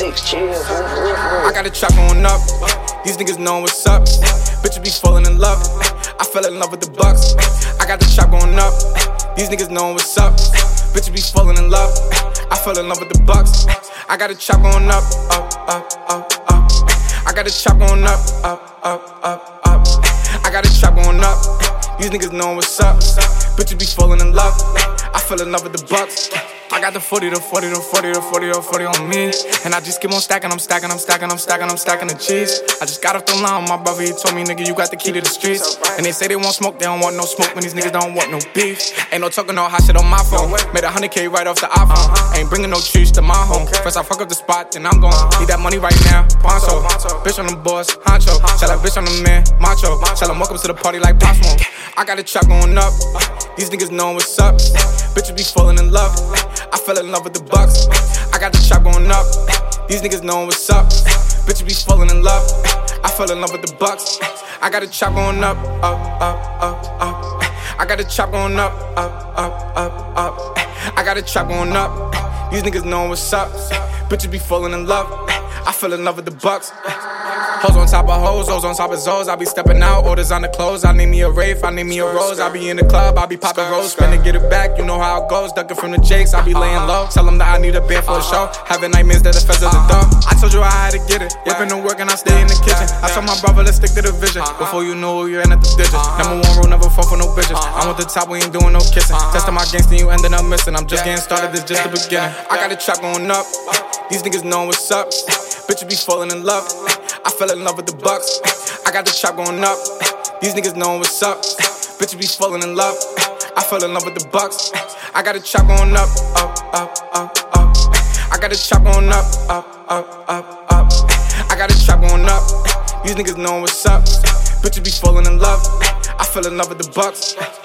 Six chills, I got a trap going up. These niggas know what's up. Bitches be falling in love. I fell in love with the Bucks. I got the trap going up. These niggas know what's up. Bitches be falling in love. I fell in love with the Bucks. I got a trap going up, up, up, up, up. I got a trap going up, up, up, up, up. I got a trap going up. These niggas know what's up. Bitches be falling in love. I fell in love with the Bucks. I got the 40, the 40, the 40, the 40, the 40 on me. And I just keep on stacking, I'm stacking, I'm stacking, I'm stacking, I'm stacking the cheese. I just got off the line with my brother, he told me, nigga, you got the key to the streets. And they say they want smoke, they don't want no smoke, when these niggas don't want no beef. Ain't no talking, no hot shit on my phone. Made 100K right off the iPhone. Ain't bringing no trees to my home. First I fuck up the spot, then I'm gon' need that money right now. Poncho, bitch on the boss, honcho. Tell that bitch on the man, macho. Tell him welcome to the party like Pop Smoke. I got a trap going up. These niggas know what's up. Bitches be falling in love. I fell in love with the Bucks. I got the trap going up. These niggas know what's up. Bitches be falling in love. I fell in love with the Bucks. I got the trap going up, up, up, up, up. I got the trap going up, up, up, up, up. I got the trap going up. These niggas know what's up. Bitches be falling in love. I fell in love with the Bucks. Hoes on top of hoes, hoes on top of zoes. I be stepping out, orders on the clothes. I need me a Wraith, I need me a Rose. I be in the club, I be popping rolls. Spin and get it back, you know how it goes. Ducking from the Jakes, I be laying low. Tell them that I need a bed for a show. Having nightmares that the feds at the door. I told you I had to get it. Whipping and working, I stay in the kitchen. I told my brother, let's stick to the vision. Before you know you're in at the digits. Number one rule, never fall for no bitches. I'm at the top, we ain't doing no kissing. Testing my gangsta, you ended up missing. I'm just getting started, this just the beginning. I got a trap going up. These niggas know what's up. Bitches be falling in love. I fell in love with the Bucks. I got the trap going up. These niggas know what's up. Bitches be falling in love. I fell in love with the Bucks. I got the trap going up, up, up, up, up. I got the trap going up, up, up, up, up. I got the trap going up. These niggas know what's up. Bitches be falling in love. I fell in love with the Bucks.